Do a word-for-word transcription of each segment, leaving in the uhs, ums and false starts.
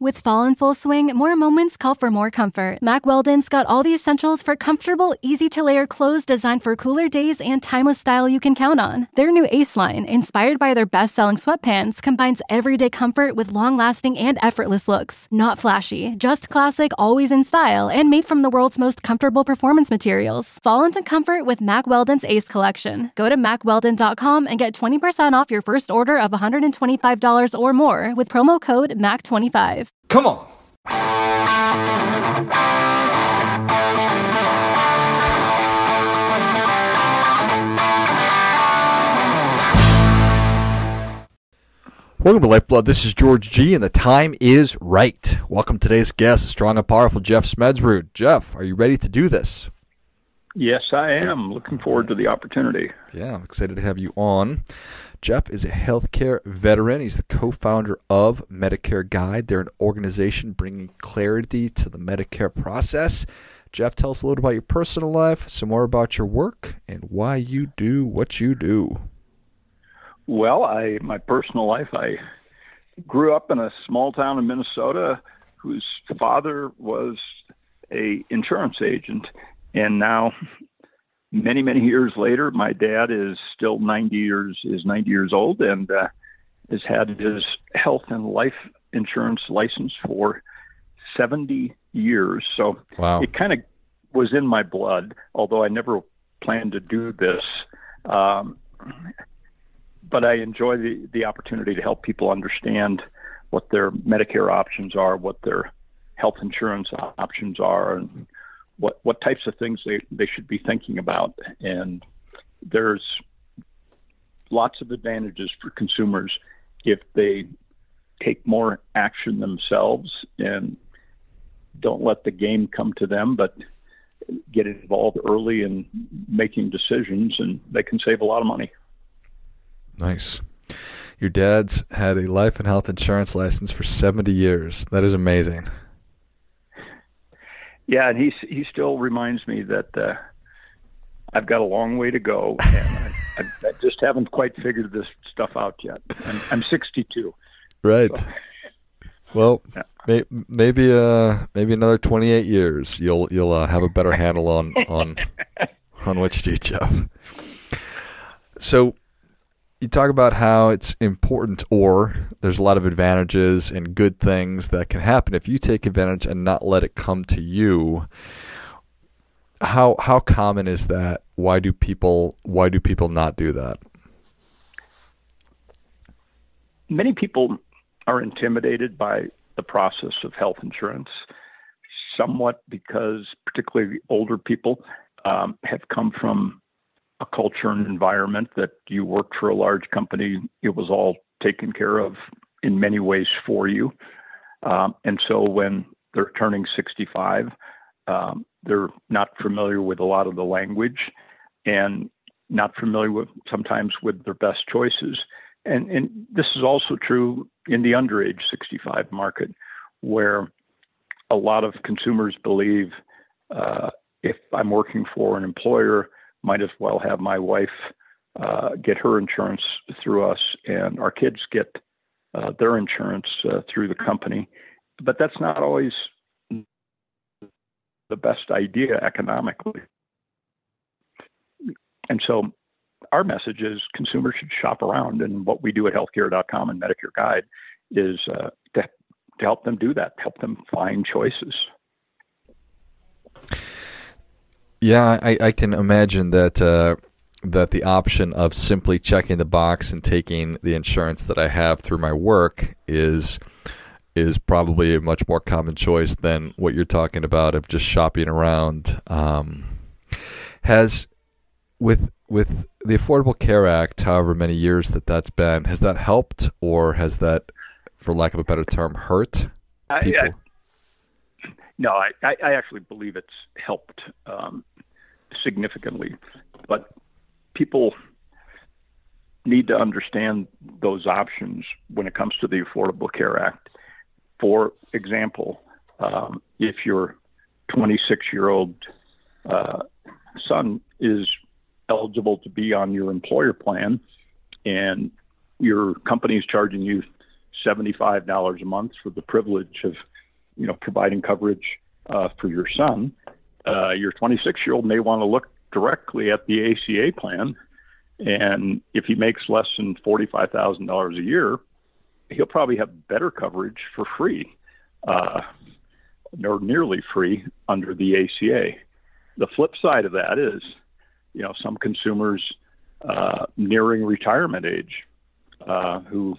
With fall in full swing, more moments call for more comfort. Mack Weldon's got all the essentials for comfortable, easy-to-layer clothes designed for cooler days and timeless style you can count on. Their new Ace line, inspired by their best-selling sweatpants, combines everyday comfort with long-lasting and effortless looks. Not flashy, just classic, always in style, and made from the world's most comfortable performance materials. Fall into comfort with Mack Weldon's Ace collection. Go to mack weldon dot com and get twenty percent off your first order of one hundred twenty-five dollars or more with promo code M A C twenty-five. Come on. Welcome to Lifeblood. This is George G, and the time is right. Welcome to today's guest, strong and powerful Jeff Smedsrud. Jeff, are you ready to do this? Yes, I am. Looking forward to the opportunity. Yeah, I'm excited to have you on. Jeff is a healthcare veteran. He's the co-founder of Medicare Guide. They're an organization bringing clarity to the Medicare process. Jeff, tell us a little about your personal life, some more about your work, and why you do what you do. Well, I my personal life, I grew up in a small town in Minnesota whose father was a insurance agent, and now many, many years later, my dad is still ninety years is ninety years old and uh, has had his health and life insurance license for seventy years. So wow. It kind of was in my blood, although I never planned to do this. Um, but I enjoy the, the opportunity to help people understand what their Medicare options are, what their health insurance options are, and what what types of things they, they should be thinking about. And there's lots of advantages for consumers if they take more action themselves and don't let the game come to them, but get involved early in making decisions, and they can save a lot of money. Nice. Your dad's had a life and health insurance license for seventy years. That is amazing. Yeah, and he he still reminds me that uh, I've got a long way to go, and I, I, I just haven't quite figured this stuff out yet. I'm, I'm sixty-two. Right. So, well, yeah. may, maybe uh maybe another twenty-eight years you'll you'll uh, have a better handle on on on what you do, Jeff. So you talk about how it's important, or there's a lot of advantages and good things that can happen if you take advantage and not let it come to you. How how common is that? Why do people why do people not do that? Many people are intimidated by the process of health insurance, somewhat because particularly older people um, have come from a culture and environment that you worked for a large company. It was all taken care of in many ways for you. Um, and so when they're turning sixty-five, um, they're not familiar with a lot of the language and not familiar with sometimes with their best choices. And, and this is also true in the underage sixty-five market, where a lot of consumers believe uh, if I'm working for an employer, might as well have my wife uh, get her insurance through us, and our kids get uh, their insurance uh, through the company. But that's not always the best idea economically. And so our message is consumers should shop around, and what we do at healthcare dot com and Medicare Guide is uh, to, to help them do that, help them find choices. Yeah, I, I can imagine that uh, that the option of simply checking the box and taking the insurance that I have through my work is is probably a much more common choice than what you're talking about of just shopping around. Um, has with with the Affordable Care Act, however many years that that's been, has that helped, or has that, for lack of a better term, hurt people? I, I, no, I, I actually believe it's helped um, significantly, but people need to understand those options when it comes to the Affordable Care Act. For example, um, if your twenty-six-year-old uh, son is eligible to be on your employer plan and your company is charging you seventy-five dollars a month for the privilege of, you know, providing coverage uh, for your son, uh, your twenty-six-year-old may want to look directly at the A C A plan. And if he makes less than forty-five thousand dollars a year, he'll probably have better coverage for free, uh, or nearly free under the A C A. The flip side of that is, you know, some consumers uh, nearing retirement age uh, who,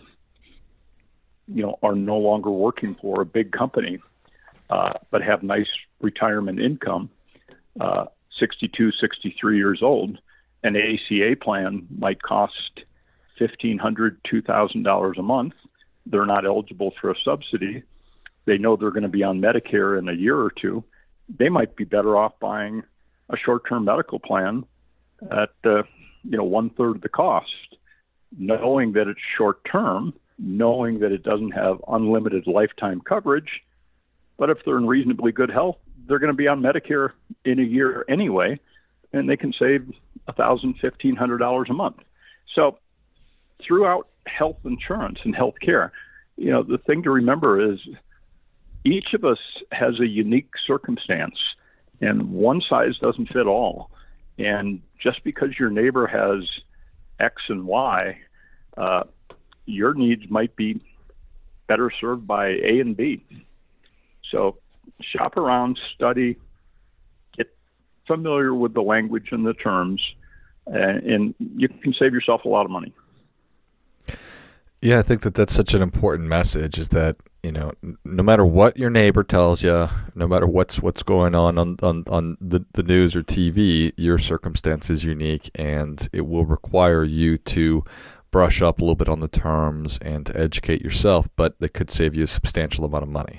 you know, are no longer working for a big company, uh, but have nice retirement income, uh, sixty-two, sixty-three years old. An A C A plan might cost fifteen hundred dollars, two thousand dollars a month. They're not eligible for a subsidy. They know they're going to be on Medicare in a year or two. They might be better off buying a short-term medical plan at uh, you know one third of the cost, knowing that it's short-term, knowing that it doesn't have unlimited lifetime coverage. But if they're in reasonably good health, they're going to be on Medicare in a year anyway, and they can save one thousand dollars, fifteen hundred dollars a month. So throughout health insurance and health care, you know, the thing to remember is each of us has a unique circumstance, and one size doesn't fit all. And just because your neighbor has X and Y, uh, your needs might be better served by A and B. So shop around, study, get familiar with the language and the terms, and, and you can save yourself a lot of money. Yeah, I think that that's such an important message, is that, you know, no matter what your neighbor tells you, no matter what's what's going on on, on, on the, the news or T V, your circumstance is unique, and it will require you to brush up a little bit on the terms and to educate yourself, but that could save you a substantial amount of money.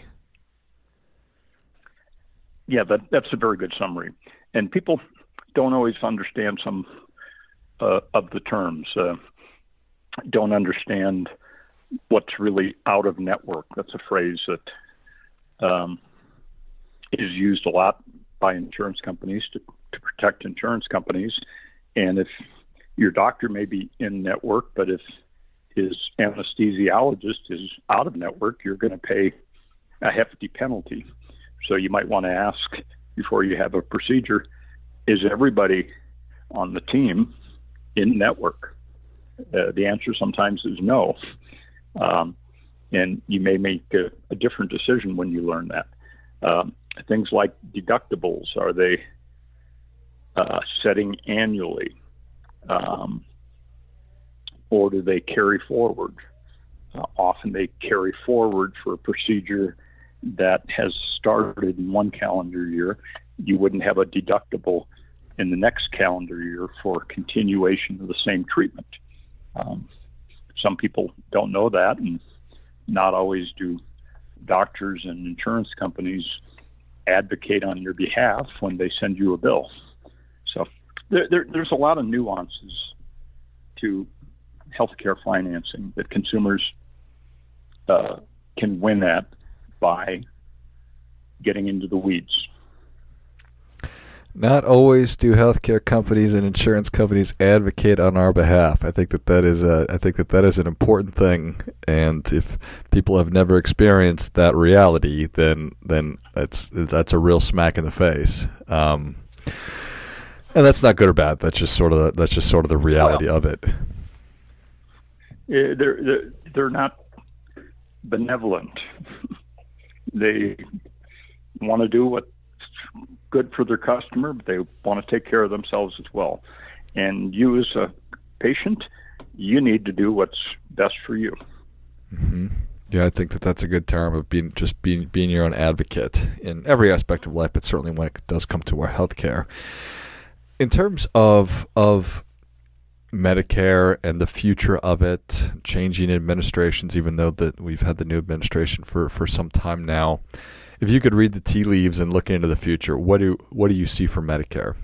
Yeah, that, that's a very good summary. And people don't always understand some uh, of the terms. Uh, don't understand what's really out of network. That's a phrase that um, is used a lot by insurance companies to, to protect insurance companies. And if your doctor may be in network, but if his anesthesiologist is out of network, you're going to pay a hefty penalty. So you might want to ask before you have a procedure, is everybody on the team in network? Uh, the answer sometimes is no. Um, and you may make a, a different decision when you learn that. Um, things like deductibles, are they uh, setting annually? Um, or do they carry forward? Uh, often they carry forward for a procedure that has started in one calendar year. You wouldn't have a deductible in the next calendar year for continuation of the same treatment. Um, some people don't know that, and not always do doctors and insurance companies advocate on your behalf when they send you a bill. So there, there, there's a lot of nuances to healthcare financing that consumers uh, can win at by getting into the weeds. Not always do healthcare companies and insurance companies advocate on our behalf. I think that that is a, I think that that is an important thing. And if people have never experienced that reality, then then that's that's a real smack in the face. Um, and that's not good or bad. That's just sort of the, that's just sort of the reality well, of it. They're they're, they're not benevolent. They want to do what's good for their customer, but they want to take care of themselves as well. And you as a patient, you need to do what's best for you. Mm-hmm. Yeah, I think that that's a good term of being just being being your own advocate in every aspect of life, but certainly when it does come to our healthcare. In terms of of Medicare and the future of it, changing administrations, even though that we've had the new administration for, for some time now, if you could read the tea leaves and look into the future, what do what do you see for Medicare?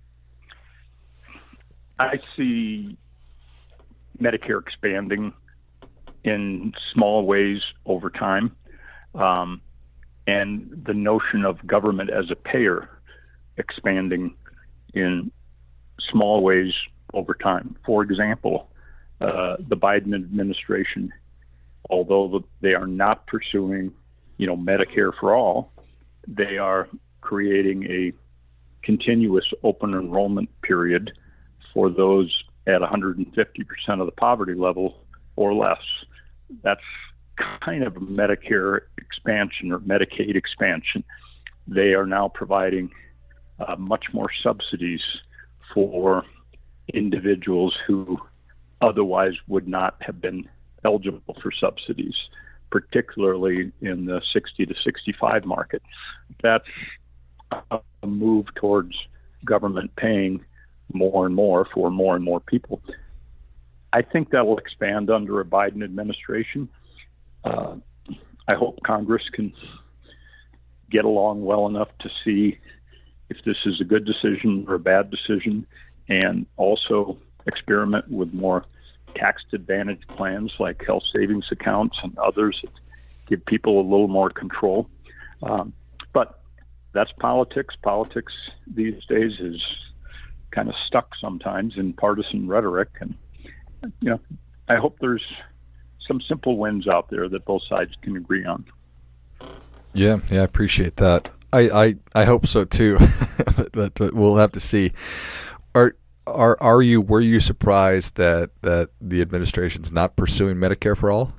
I see Medicare expanding in small ways over time, um, and the notion of government as a payer expanding in small ways over time. For example, uh, the Biden administration although they are not pursuing, you know, Medicare for all, they are creating a continuous open enrollment period for those at one hundred fifty percent of the poverty level or less. That's kind of a Medicare expansion or Medicaid expansion. They are now providing uh, much more subsidies for individuals who otherwise would not have been eligible for subsidies, particularly in the sixty to sixty-five market. That's a move towards government paying more and more for more and more people. I think that will expand under a Biden administration. Uh, I hope Congress can get along well enough to see if this is a good decision or a bad decision, and also experiment with more tax advantage plans like health savings accounts and others that give people a little more control. Um, but that's politics. Politics these days is kind of stuck sometimes in partisan rhetoric. And, you know, I hope there's some simple wins out there that both sides can agree on. Yeah, yeah, I appreciate that. I, I, I hope so too, but, but we'll have to see. Are are are you were you surprised that, that the administration's not pursuing Medicare for all?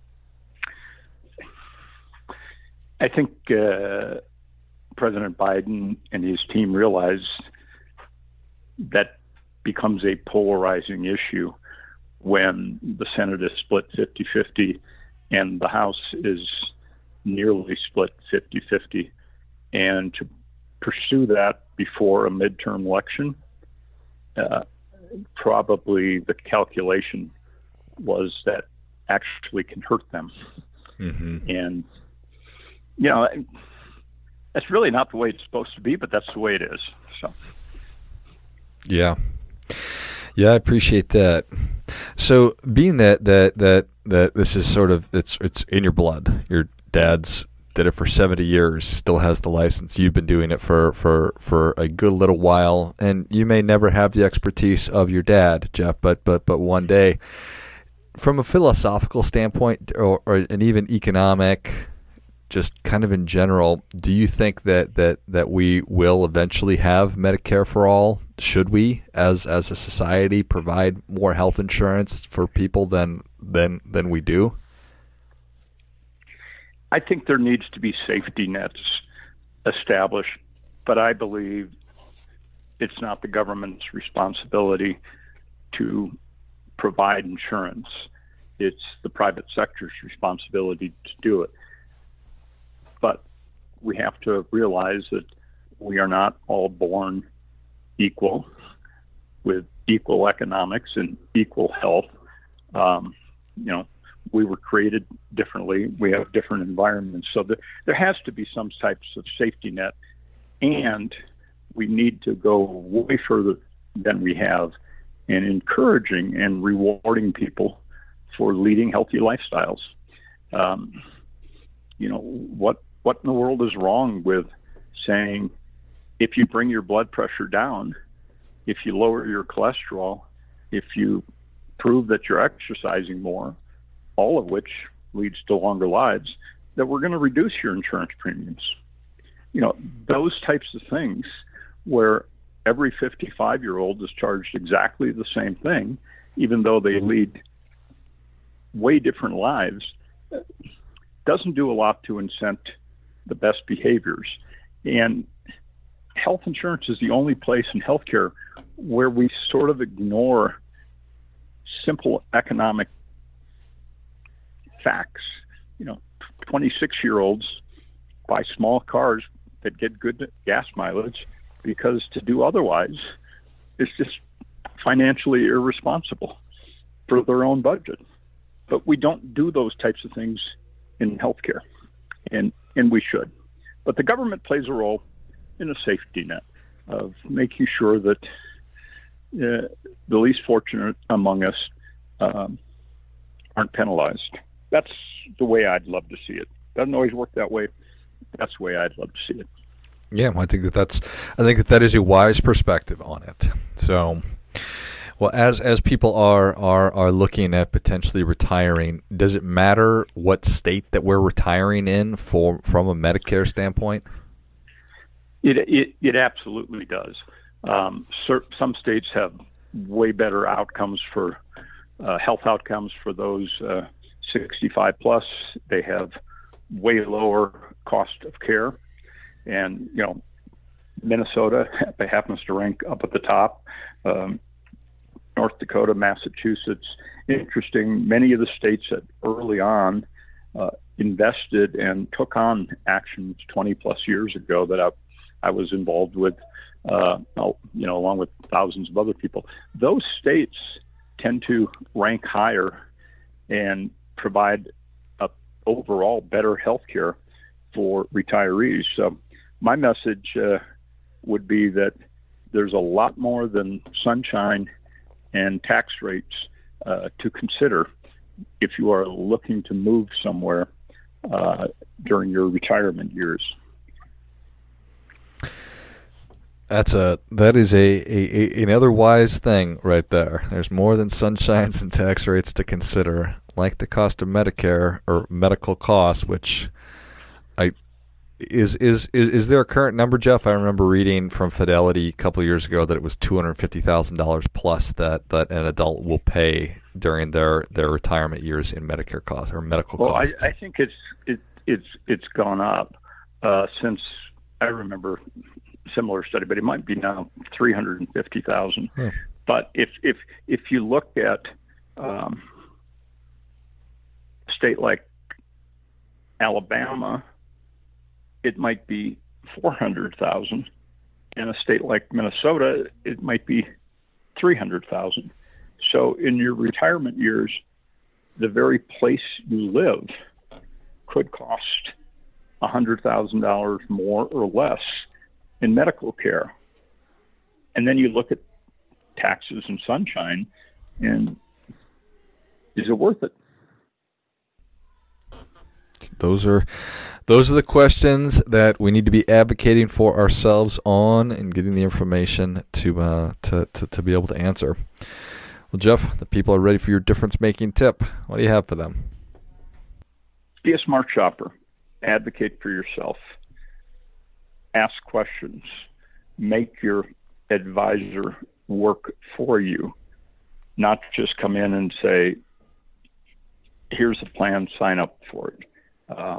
I think uh, President Biden and his team realize that becomes a polarizing issue when the Senate is split fifty-fifty and the House is nearly split fifty-fifty. And to pursue that before a midterm election, uh, probably the calculation was that actually can hurt them. Mm-hmm. And, you know, that's really not the way it's supposed to be, but that's the way it is. So, yeah. Yeah, I appreciate that. So being that, that, that, that this is sort of, it's, it's in your blood, your dad's did it for seventy years, still has the license. You've been doing it for, for, for a good little while, and you may never have the expertise of your dad, Jeff, but but but one day, from a philosophical standpoint or, or an even economic, just kind of in general, do you think that, that, that we will eventually have Medicare for all? Should we, as as a society, provide more health insurance for people than than than we do? I think there needs to be safety nets established, but I believe it's not the government's responsibility to provide insurance. It's the private sector's responsibility to do it. But we have to realize that we are not all born equal with equal economics and equal health. Um, you know, we were created differently. We have different environments. So there, there has to be some types of safety net, and we need to go way further than we have in encouraging and rewarding people for leading healthy lifestyles. Um, you know, what, what in the world is wrong with saying, if you bring your blood pressure down, if you lower your cholesterol, if you prove that you're exercising more, all of which leads to longer lives, that we're going to reduce your insurance premiums. You know, those types of things where every fifty-five-year-old is charged exactly the same thing, even though they lead way different lives, doesn't do a lot to incent the best behaviors. And health insurance is the only place in healthcare where we sort of ignore simple economic facts. You know, twenty-six-year-olds buy small cars that get good gas mileage because to do otherwise is just financially irresponsible for their own budget. But we don't do those types of things in healthcare, and and we should. But the government plays a role in a safety net of making sure that uh, the least fortunate among us um, aren't penalized. That's the way I'd love to see it. Doesn't always work that way. That's the way I'd love to see it. Yeah, I think that that's. I think that that is a wise perspective on it. So, Well, as as people are, are are looking at potentially retiring, does it matter what state that we're retiring in for from a Medicare standpoint? It it, it absolutely does. Um, some states have way better outcomes for uh, health outcomes for those uh, sixty-five plus. They have way lower cost of care, and you know, Minnesota happens to rank up at the top. Um, North Dakota, Massachusetts. Interesting. Many of the states that early on uh, invested and took on actions twenty plus years ago that I, I was involved with, uh, you know, along with thousands of other people. Those states tend to rank higher and provide a overall better health care for retirees. So my message uh, would be that there's a lot more than sunshine and tax rates uh, to consider if you are looking to move somewhere uh, during your retirement years. That's a that is a, a, a another wise thing right there. There's more than sunshines and tax rates to consider, like the cost of Medicare or medical costs, which I Is, is is is there a current number, Jeff? I remember reading from Fidelity a couple of years ago that it was two hundred fifty thousand dollars plus that, that an adult will pay during their, their retirement years in Medicare costs or medical well, costs. Well, I, I think it's it, it's it's gone up uh, since I remember a similar study, but it might be now three hundred fifty thousand dollars. Hmm. But if if if you look at um, a state like Alabama, it might be four hundred thousand. In a state like Minnesota, it might be three hundred thousand. So in your retirement years, the very place you live could cost one hundred thousand dollars more or less in medical care. And then you look at taxes and sunshine, and is it worth it? Those are those are the questions that we need to be advocating for ourselves on and getting the information to uh, to, to to be able to answer. Well, Jeff, the people are ready for your difference-making tip. What do you have for them? Be a smart shopper. Advocate for yourself. Ask questions. Make your advisor work for you, not just come in and say, here's a plan, sign up for it. Uh,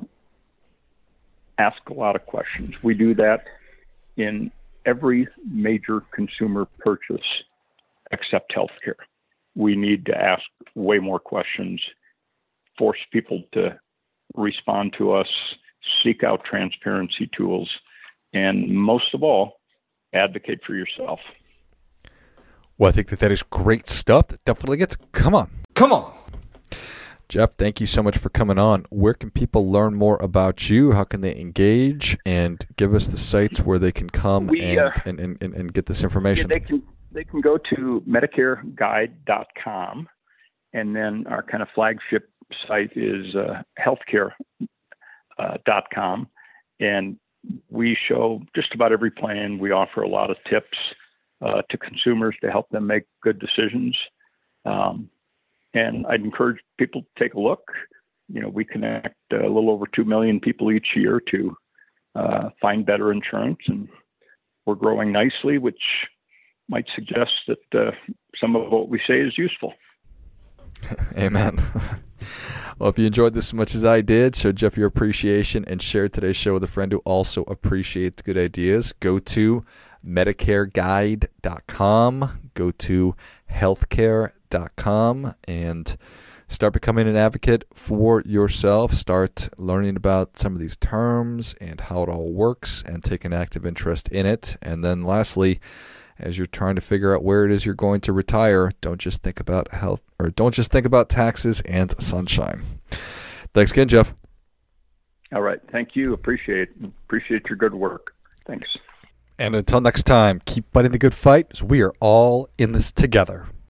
ask a lot of questions. We do that in every major consumer purchase except healthcare. We need to ask way more questions, force people to respond to us, seek out transparency tools, and most of all, advocate for yourself. Well, I think that that is great stuff. That definitely gets, come on, come on. Jeff, thank you so much for coming on. Where can people learn more about you? How can they engage? And give us the sites where they can come we, and, uh, and, and, and, and get this information. Yeah, they can they can go to medicare guide dot com, and then our kind of flagship site is uh, healthcare dot com. And we show just about every plan. We offer a lot of tips uh, to consumers to help them make good decisions. Um, And I'd encourage people to take a look. You know, we connect a little over two million people each year to uh, find better insurance, and we're growing nicely, which might suggest that uh, some of what we say is useful. Amen. Well, if you enjoyed this as much as I did, show Jeff your appreciation and share today's show with a friend who also appreciates good ideas. Go to medicare guide dot com. Go to healthcare dot com and start becoming an advocate for yourself. Start learning about some of these terms and how it all works and take an active interest in it. And then lastly, as you're trying to figure out where it is you're going to retire, don't just think about health or don't just think about taxes and sunshine. Thanks again, Jeff. All right. Thank you. Appreciate appreciate your good work. Thanks. And until next time, keep fighting the good fight, as we are all in this together.